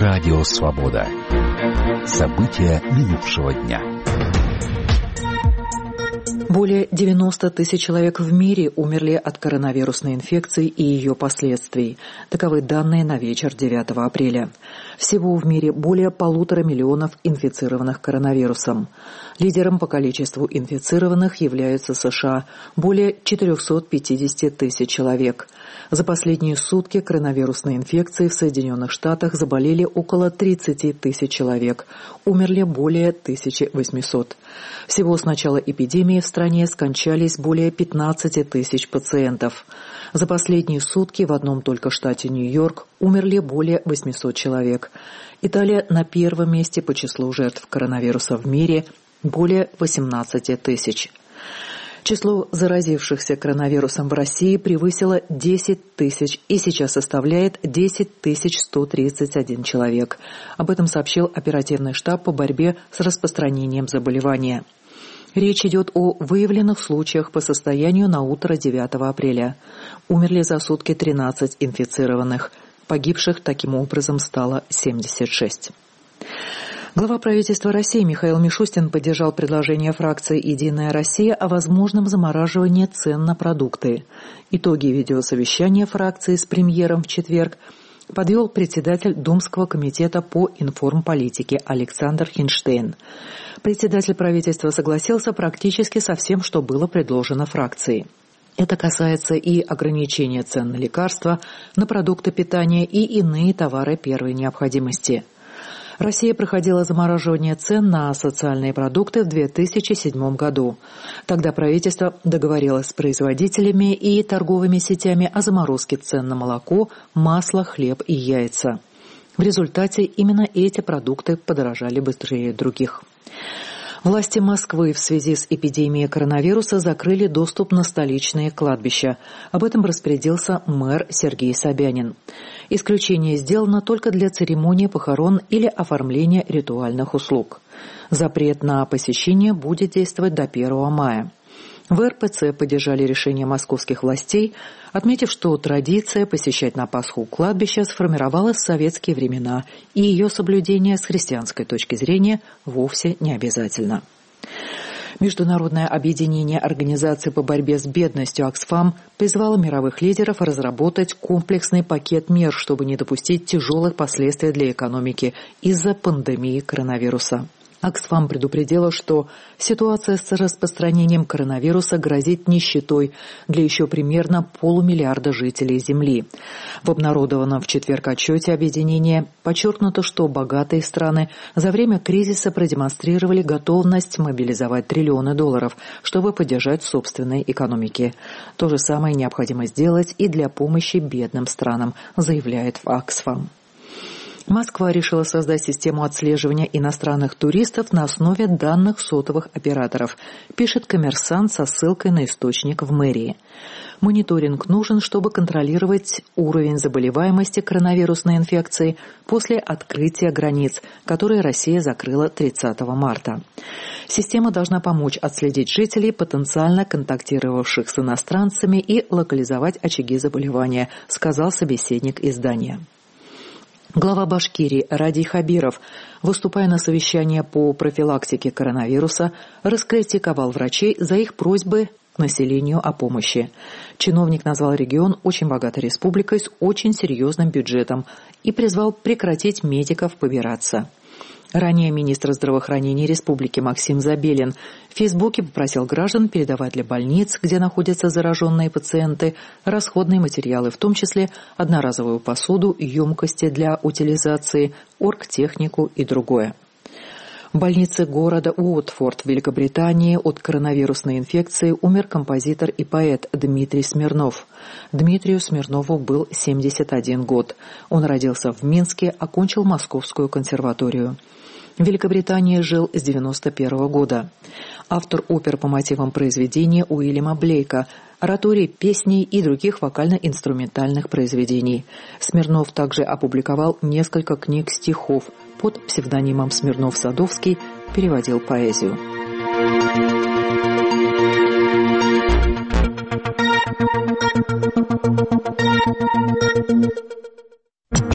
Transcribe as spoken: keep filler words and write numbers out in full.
Радио Свобода. События минувшего дня. Более девяноста тысяч человек в мире умерли от коронавирусной инфекции и ее последствий. Таковы данные на вечер девятого апреля. Всего в мире более полутора миллионов инфицированных коронавирусом. Лидером по количеству инфицированных являются США – более четырехсот пятидесяти тысяч человек. За последние сутки коронавирусной инфекцией в Соединенных Штатах заболели около тридцати тысяч человек. Умерли более тысячи восьмисот. Всего с начала эпидемии в стране скончались более пятнадцати тысяч пациентов. За последние сутки в одном только штате Нью-Йорк умерли более восьмисот человек. Италия на первом месте по числу жертв коронавируса в мире – более восемнадцати тысяч. Число заразившихся коронавирусом в России превысило десять тысяч и сейчас составляет десять тысяч сто тридцать один человек. Об этом сообщил оперативный штаб по борьбе с распространением заболевания. Речь идет о выявленных случаях по состоянию на утро девятого апреля. Умерли за сутки тринадцать инфицированных. Погибших таким образом стало семьдесят шесть. Глава правительства России Михаил Мишустин поддержал предложение фракции «Единая Россия» о возможном замораживании цен на продукты. Итоги видеосовещания фракции с премьером в четверг подвел председатель Думского комитета по информполитике Александр Хинштейн. Председатель правительства согласился практически со всем, что было предложено фракцией. Это касается и ограничения цен на лекарства, на продукты питания и иные товары первой необходимости. Россия проходила замораживание цен на социальные продукты в две тысячи седьмом году. Тогда правительство договорилось с производителями и торговыми сетями о заморозке цен на молоко, масло, хлеб и яйца. В результате именно эти продукты подорожали быстрее других. Власти Москвы в связи с эпидемией коронавируса закрыли доступ на столичные кладбища. Об этом распорядился мэр Сергей Собянин. Исключение сделано только для церемонии похорон или оформления ритуальных услуг. Запрет на посещение будет действовать до первого мая. В эр пэ цэ поддержали решение московских властей, отметив, что традиция посещать на Пасху кладбище сформировалась в советские времена, и ее соблюдение с христианской точки зрения вовсе не обязательно. Международное объединение организаций по борьбе с бедностью «Оксфам» призвало мировых лидеров разработать комплексный пакет мер, чтобы не допустить тяжелых последствий для экономики из-за пандемии коронавируса. Оксфам предупредила, что ситуация с распространением коронавируса грозит нищетой для еще примерно полумиллиарда жителей Земли. В обнародованном в четверг отчете объединения подчеркнуто, что богатые страны за время кризиса продемонстрировали готовность мобилизовать триллионы долларов, чтобы поддержать собственные экономики. То же самое необходимо сделать и для помощи бедным странам, заявляет Оксфам. Москва решила создать систему отслеживания иностранных туристов на основе данных сотовых операторов, пишет «Коммерсант» со ссылкой на источник в мэрии. Мониторинг нужен, чтобы контролировать уровень заболеваемости коронавирусной инфекцией после открытия границ, которые Россия закрыла тридцатого марта. Система должна помочь отследить жителей, потенциально контактировавших с иностранцами, и локализовать очаги заболевания, сказал собеседник издания. Глава Башкирии Радий Хабиров, выступая на совещании по профилактике коронавируса, раскритиковал врачей за их просьбы к населению о помощи. Чиновник назвал регион очень богатой республикой с очень серьезным бюджетом и призвал прекратить медиков побираться. Ранее министр здравоохранения республики Максим Забелин в Фейсбуке попросил граждан передавать для больниц, где находятся зараженные пациенты, расходные материалы, в том числе одноразовую посуду, емкости для утилизации, оргтехнику и другое. В больнице города Уотфорд в Великобритании от коронавирусной инфекции умер композитор и поэт Дмитрий Смирнов. Дмитрию Смирнову был семьдесят один год. Он родился в Минске, окончил Московскую консерваторию. В Великобритании жил с девяносто первого года. Автор опер по мотивам произведения Уильяма Блейка, ораторий, песней и других вокально-инструментальных произведений. Смирнов также опубликовал несколько книг стихов. Под псевдонимом Смирнов-Садовский переводил поэзию.